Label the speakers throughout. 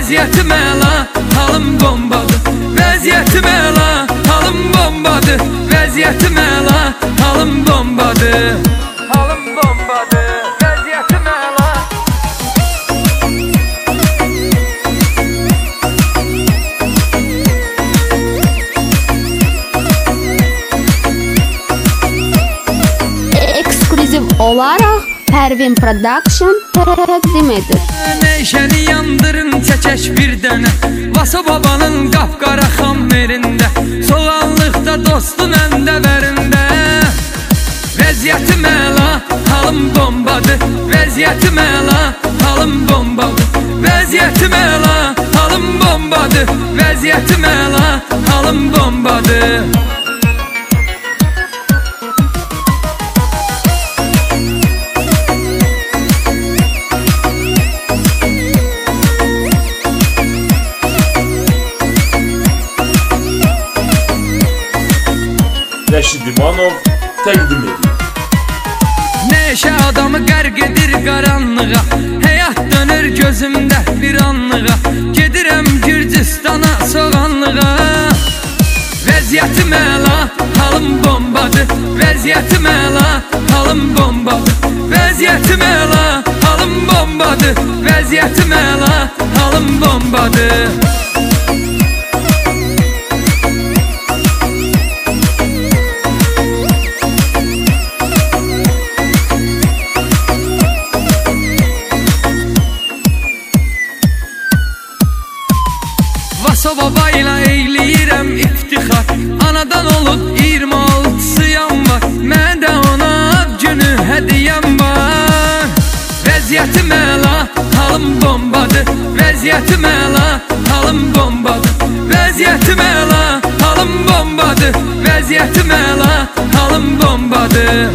Speaker 1: vəziyyətim əla, halım bombadır. Vəziyyətim əla, halım bombadır. Vəziyyətim əla, halım bombadır. Halım bombadır, vəziyyətim əla.
Speaker 2: Ekskluziv olaraq Pervin Production təqdim edir.
Speaker 1: Neşəni yandırın çəkək bir dənə, Vaso babanın qapqara xammerində, soğanlıqda dostu məndə vərində. Vəziyyətim əla, halım bombadır. Vəziyyətim əla, halım bombadır. Vəziyyətim əla, halım bombadır. Vəziyyətim əla, halım bombadır.
Speaker 3: Rəşid İmanov təqdim edir.
Speaker 1: Neşə adamı qərq edir qaranlığa, həyat dönür gözümdə bir anlığa. Gedirəm Gürcistana soğanlığa. Vəziyyətim əla, halım bombadır. Vəziyyətim əla, halım bombadır. Vəziyyətim əla, halım bombadır. Vəziyyətim əla, halım bombadır. Vaso babayla eyləyirəm iftixar, anadan olub 26-sıyam var, mən də ona ad günü hədiyəm var. Vəziyyətim əla, halım bombadır. Vəziyyətim əla, halım bombadır. Vəziyyətim əla, halım bombadır. Vəziyyətim əla, halım bombadır.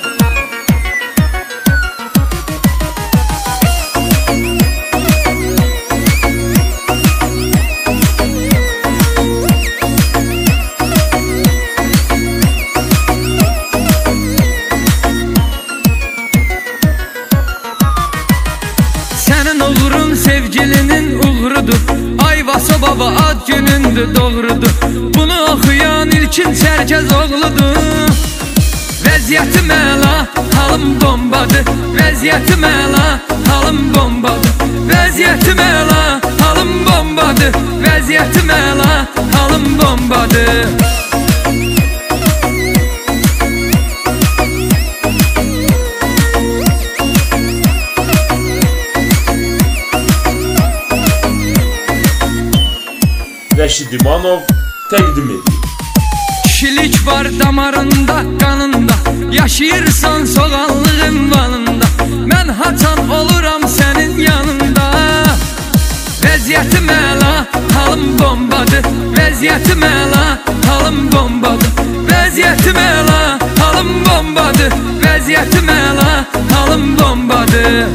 Speaker 1: Sənin uğurun sevgilinin uğrudur. Ay Vaso baba ad günündür, doğrudur. Bunu oxuyan ilkin Çərkəz oğludur. Vəziyyətim əla, halım bombadır. Vəziyyətim əla, halım bombadır. Vəziyyətim əla, halım bombadır. Vəziyyətim əla, halım bombadır.
Speaker 3: Rəşid İmanov təqdim edir.
Speaker 1: Kişilik var damarında, qanında, yaşayırsan soğanlığın vanında. Mən haçan oluram sənin yanında. Vəziyyətim əla, halım bombadır. Vəziyyətim əla, halım bombadır. Vəziyyətim əla, halım bombadır. Vəziyyətim əla, halım bombadır.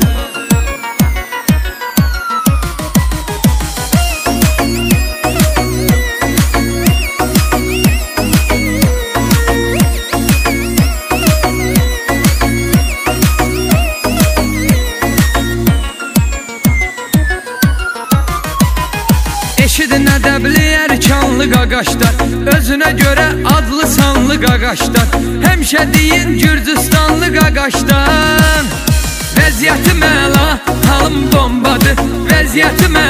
Speaker 1: Eşidin ədəbli ərkanlı qaqaşlar, özünə görə adlı sanlı qaqaşlar. Həmişə deyin Gürcüstanlı qaqaşdan. Vəziyyətim əla, halım bombadır. Vəziyyətim